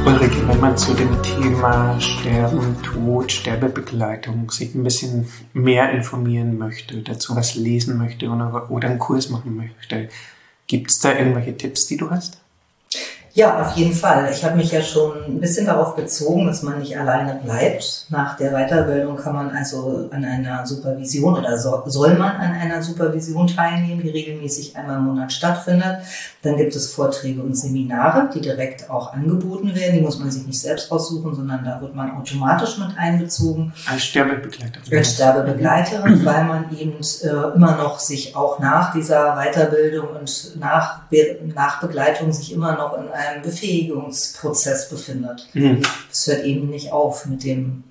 Ulrike, wenn man zu dem Thema Sterben, Tod, Sterbebegleitung sich ein bisschen mehr informieren möchte, dazu was lesen möchte oder einen Kurs machen möchte, gibt es da irgendwelche Tipps, die du hast? Ja, auf jeden Fall. Ich habe mich ja schon ein bisschen darauf bezogen, dass man nicht alleine bleibt. Nach der Weiterbildung kann man also an einer Supervision oder soll man an einer Supervision teilnehmen, die regelmäßig einmal im Monat stattfindet. Dann gibt es Vorträge und Seminare, die direkt auch angeboten werden. Die muss man sich nicht selbst raussuchen, sondern da wird man automatisch mit einbezogen. Als Sterbebegleiterin. Als Sterbebegleiterin, weil man eben immer noch sich auch nach dieser Weiterbildung und nach Begleitung sich immer noch in einem Befähigungsprozess befindet. Es hört eben nicht auf mit dem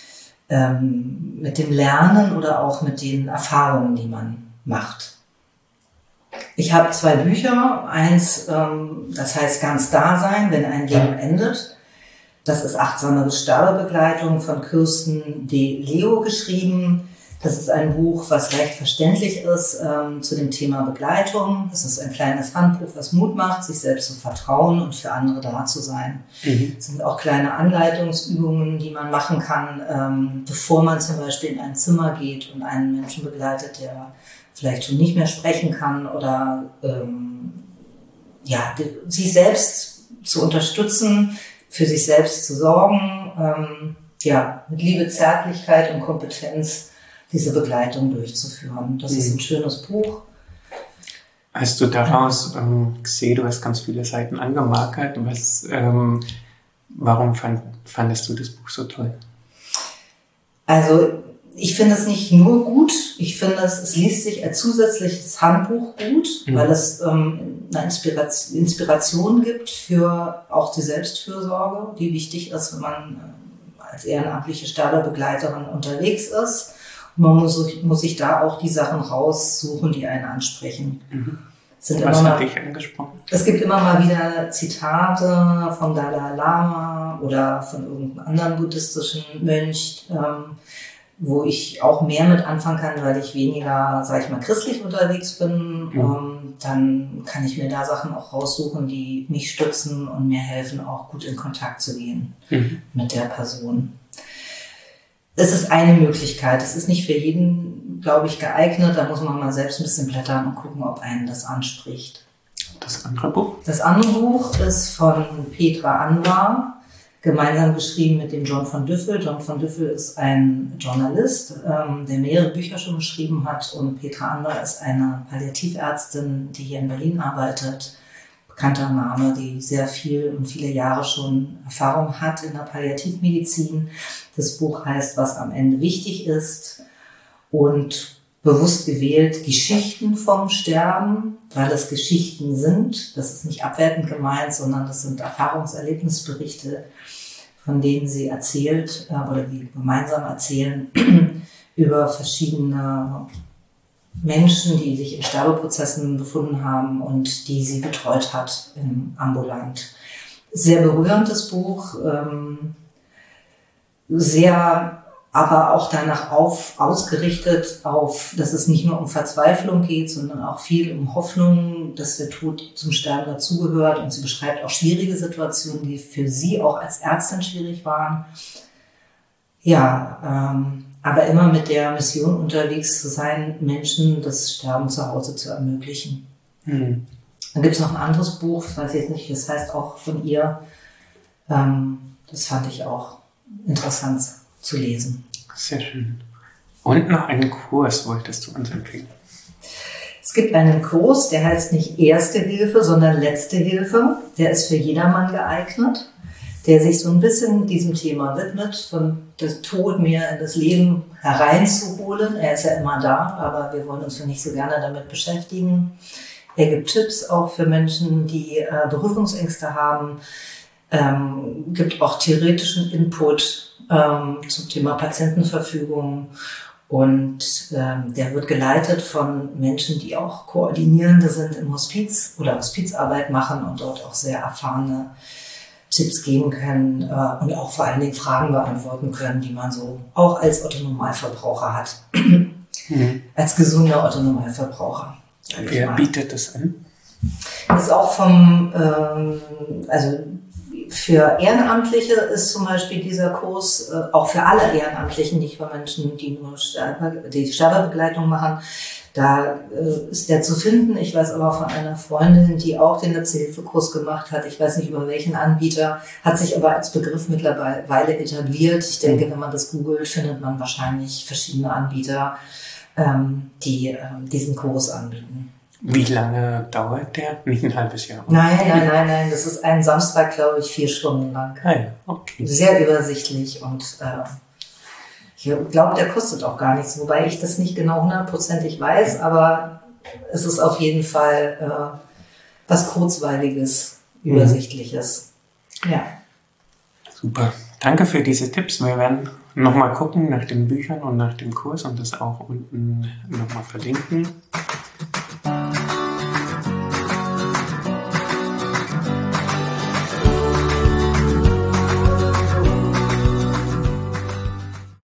Lernen oder auch mit den Erfahrungen, die man macht. Ich habe 2 Bücher. Eins, das heißt Ganz da sein, wenn ein Leben endet. Das ist Achtsame Sterbebegleitung von Kirsten D. Leo geschrieben. Das ist ein Buch, was leicht verständlich ist zu dem Thema Begleitung. Es ist ein kleines Handbuch, was Mut macht, sich selbst zu vertrauen und für andere da zu sein. Es sind auch kleine Anleitungsübungen, die man machen kann, bevor man zum Beispiel in ein Zimmer geht und einen Menschen begleitet, der vielleicht schon nicht mehr sprechen kann oder sich selbst zu unterstützen, für sich selbst zu sorgen, mit Liebe, Zärtlichkeit und Kompetenz diese Begleitung durchzuführen. Das ist ein schönes Buch. Hast du daraus gesehen, du hast ganz viele Seiten angemarkert. Warum fandest du das Buch so toll? Also ich finde es nicht nur gut, ich finde es liest sich als zusätzliches Handbuch gut, weil es eine Inspiration gibt für auch die Selbstfürsorge, die wichtig ist, wenn man als ehrenamtliche Sterbebegleiterin unterwegs ist. Man muss sich da auch die Sachen raussuchen, die einen ansprechen. Was hat dich angesprochen? Es gibt immer mal wieder Zitate vom Dalai Lama oder von irgendeinem anderen buddhistischen Mönch, wo ich auch mehr mit anfangen kann, weil ich weniger, sag ich mal, christlich unterwegs bin. Dann kann ich mir da Sachen auch raussuchen, die mich stützen und mir helfen, auch gut in Kontakt zu gehen mit der Person. Es ist eine Möglichkeit. Es ist nicht für jeden, glaube ich, geeignet. Da muss man mal selbst ein bisschen blättern und gucken, ob einen das anspricht. Das andere Buch? Das andere Buch ist von Petra Anwar, gemeinsam geschrieben mit dem John von Düffel. John von Düffel ist ein Journalist, der mehrere Bücher schon geschrieben hat. Und Petra Anwar ist eine Palliativärztin, die hier in Berlin arbeitet. Bekannter Name, die sehr viel und viele Jahre schon Erfahrung hat in der Palliativmedizin. Das Buch heißt, was am Ende wichtig ist und bewusst gewählt Geschichten vom Sterben, weil es Geschichten sind. Das ist nicht abwertend gemeint, sondern das sind Erfahrungserlebnisberichte, von denen sie erzählt oder die gemeinsam erzählen über verschiedene Menschen, die sich in Sterbeprozessen befunden haben und die sie betreut hat ambulant. Sehr berührendes Buch, sehr aber auch danach ausgerichtet auf, dass es nicht nur um Verzweiflung geht, sondern auch viel um Hoffnung, dass der Tod zum Sterben dazugehört. Und sie beschreibt auch schwierige Situationen, die für sie auch als Ärztin schwierig waren. Aber immer mit der Mission unterwegs zu sein, Menschen das Sterben zu Hause zu ermöglichen. Dann gibt es noch ein anderes Buch, ich weiß jetzt nicht, das heißt auch von ihr. Das fand ich auch interessant zu lesen. Sehr schön. Und noch einen Kurs wolltest du uns empfehlen? Es gibt einen Kurs, der heißt nicht Erste Hilfe, sondern Letzte Hilfe. Der ist für jedermann geeignet, der sich so ein bisschen diesem Thema widmet, von das Tod mehr in das Leben hereinzuholen. Er ist ja immer da, aber wir wollen uns ja nicht so gerne damit beschäftigen. Er gibt Tipps auch für Menschen, die Berührungsängste haben, gibt auch theoretischen Input zum Thema Patientenverfügung und der wird geleitet von Menschen, die auch Koordinierende sind im Hospiz oder Hospizarbeit machen und dort auch sehr erfahrene Tipps geben können und auch vor allen Dingen Fragen beantworten können, die man so auch als Otto-Normalverbraucher hat. Als gesunder Otto-Normalverbraucher. Wer bietet das an? Das ist auch also für Ehrenamtliche ist zum Beispiel dieser Kurs, auch für alle Ehrenamtlichen, nicht für Menschen, die nur die Sterbebegleitung machen, da ist der zu finden. Ich weiß aber von einer Freundin, die auch den Letzte-Hilfe-Kurs gemacht hat. Ich weiß nicht über welchen Anbieter, hat sich aber als Begriff mittlerweile etabliert. Ich denke, wenn man das googelt, findet man wahrscheinlich verschiedene Anbieter, die diesen Kurs anbieten. Wie lange dauert der? Nicht ein halbes Jahr? Nein. Das ist ein Samstag, glaube ich, 4 Stunden lang. Ah ja, okay. Sehr übersichtlich und ich glaube, der kostet auch gar nichts, wobei ich das nicht genau 100%ig weiß, aber es ist auf jeden Fall was Kurzweiliges, Übersichtliches. Ja. Super. Danke für diese Tipps. Wir werden nochmal gucken nach den Büchern und nach dem Kurs und das auch unten nochmal verlinken.